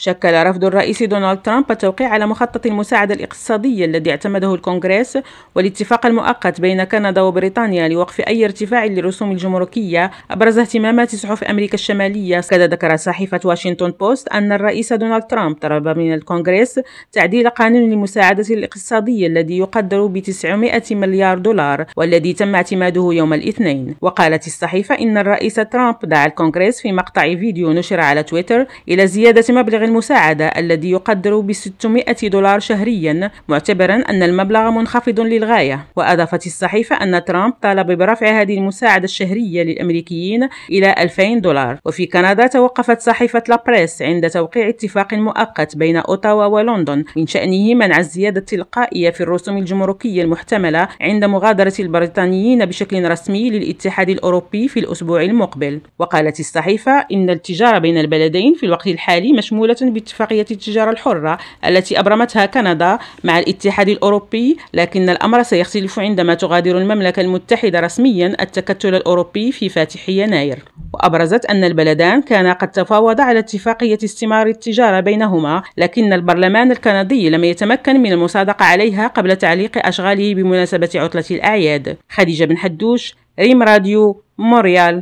شكل رفض الرئيس دونالد ترامب التوقيع على مخطط المساعدة الاقتصادية الذي اعتمده الكونغرس والاتفاق المؤقت بين كندا وبريطانيا لوقف أي ارتفاع للرسوم الجمركية أبرز اهتمامات صحف أمريكا الشمالية. كذا ذكر صحيفة واشنطن بوست أن الرئيس دونالد ترامب طلب من الكونغرس تعديل قانون المساعدة الاقتصادية الذي يقدر ب$900 مليار والذي تم اعتماده يوم الاثنين. وقالت الصحيفة إن الرئيس ترامب دعا الكونغرس في مقطع فيديو نشر على تويتر إلى زيادة مبلغ المساعدة الذي يقدر ب$600 شهريا، معتبرا أن المبلغ منخفض للغاية. وأضافت الصحيفة أن ترامب طالب برفع هذه المساعدة الشهرية للأمريكيين إلى $2000. وفي كندا توقفت صحيفة لا بريس عند توقيع اتفاق مؤقت بين أوتاوا ولندن من شأنه منع الزيادة التلقائية في الرسوم الجمركية المحتملة عند مغادرة البريطانيين بشكل رسمي للاتحاد الأوروبي في الأسبوع المقبل. وقالت الصحيفة إن التجارة بين البلدين في الوقت الحالي مشمولة باتفاقية التجارة الحرة التي أبرمتها كندا مع الاتحاد الأوروبي، لكن الأمر سيختلف عندما تغادر المملكة المتحدة رسميا التكتل الأوروبي في فاتح يناير. وأبرزت أن البلدان كانا قد تفاوضا على اتفاقية استمرار التجارة بينهما، لكن البرلمان الكندي لم يتمكن من المصادقة عليها قبل تعليق أشغاله بمناسبة عطلة الأعياد. خديجة بن حدوش، ريم راديو، مونريال.